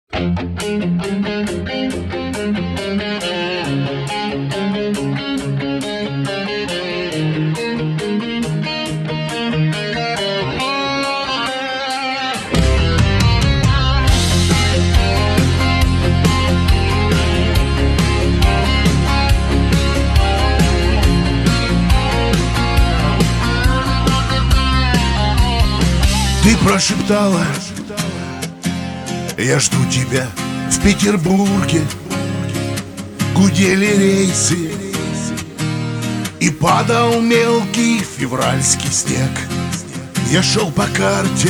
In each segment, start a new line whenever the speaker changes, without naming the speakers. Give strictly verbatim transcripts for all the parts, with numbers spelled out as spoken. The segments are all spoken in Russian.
Ты прошептала: я жду тебя в Петербурге. Гудели рейсы, и падал мелкий февральский снег. Я шел по карте,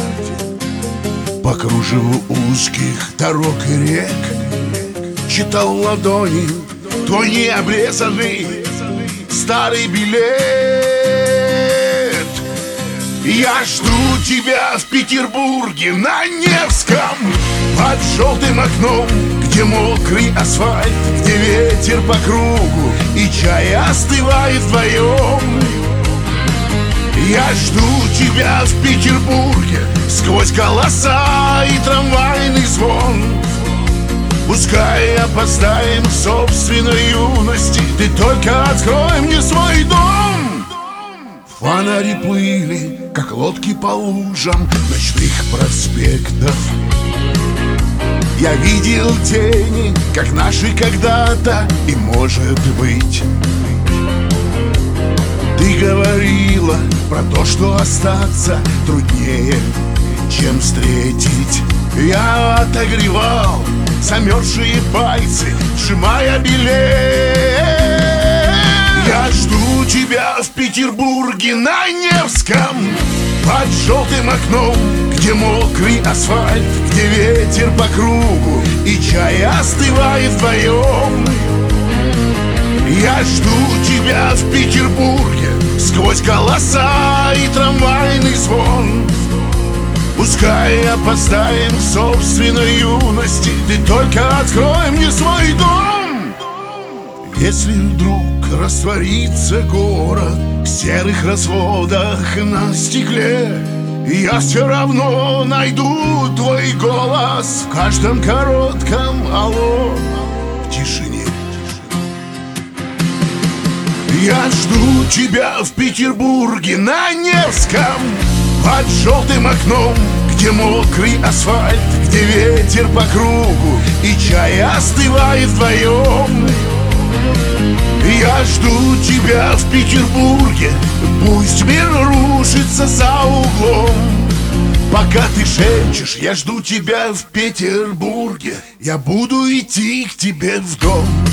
по кружеву узких дорог и рек, читал в ладони твой необрезанный старый билет. Я жду тебя в Петербурге на Невском, под желтым окном, где мокрый асфальт, где ветер по кругу и чай остывает вдвоем. Я жду тебя в Петербурге сквозь голоса и трамвайный звон. Пускай опоздаем в собственной юности, ты только открой мне свой дом. Фонари плыли, как лодки по лужам ночных проспектов. Я видел тени, как наши когда-то, и может быть ты говорила про то, что остаться труднее, чем встретить. Я отогревал замерзшие пальцы, сжимая билет. Я жду тебя в Петербурге на Невском, под желтым окном, где мокрый асфальт, где ветер по кругу и чай остывает вдвоем. Я жду тебя в Петербурге сквозь голоса и трамвайный звон. Пускай опоздаем в собственной юности, ты только открой мне свой дом. Если вдруг растворится город в серых разводах на стекле, я все равно найду твой голос в каждом коротком алло, в тишине. Я жду тебя в Петербурге на Невском, под желтым окном, где мокрый асфальт, где ветер по кругу и чай остывает вдвоем. Я жду тебя в Петербурге, пусть мир рушится за углом. Пока ты шепчешь, я жду тебя в Петербурге, я буду идти к тебе в дом.